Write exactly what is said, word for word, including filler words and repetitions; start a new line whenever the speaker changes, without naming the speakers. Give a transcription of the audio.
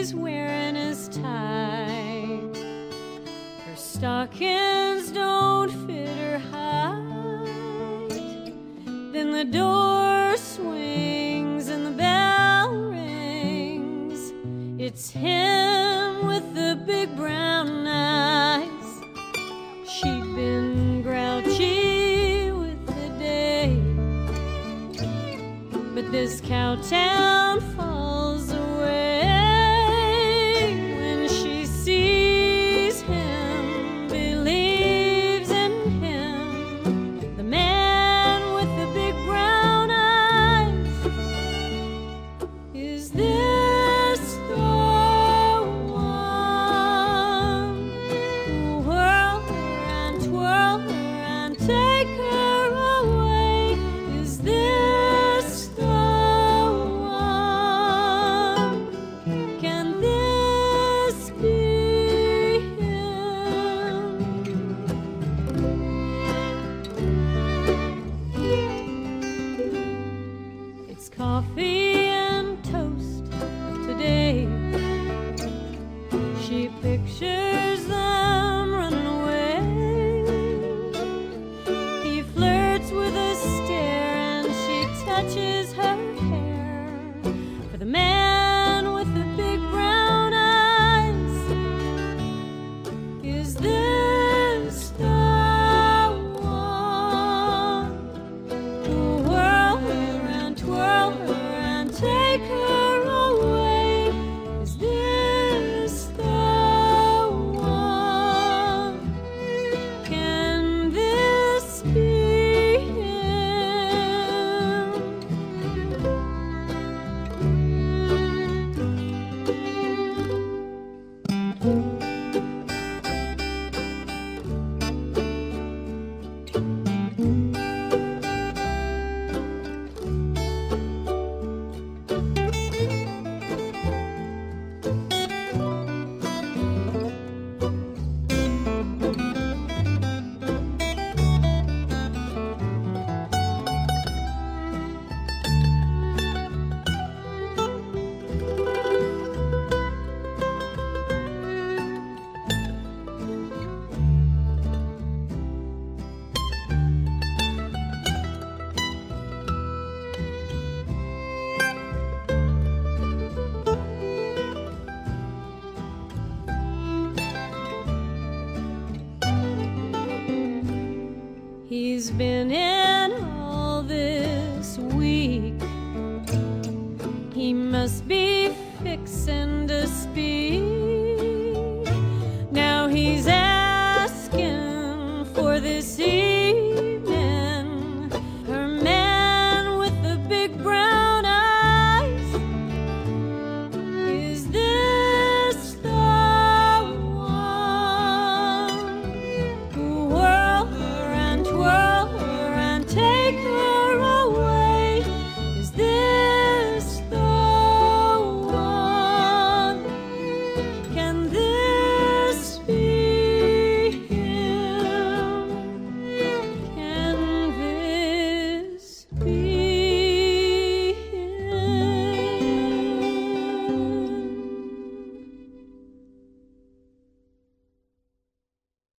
he's wearing is tight. Her stockings don't fit her height. Then the door swings and the bell rings. It's him with the big brown eyes. She'd been grouchy with the day, but this cowtown falls away when she sees him, believes in him, the man with the big brown eyes. Is this the one who whirl her and twirl her and take her away? Is this the one? Can this be him? It's coffee and toast today. She pictures them running away. He flirts with a stare and she touches her hair. For the man with the big brown eyes, is this the one who whirl her and twirl her and take her away? Is this the one? Can this be him? He's been in all this week. He must be fixin' to speak.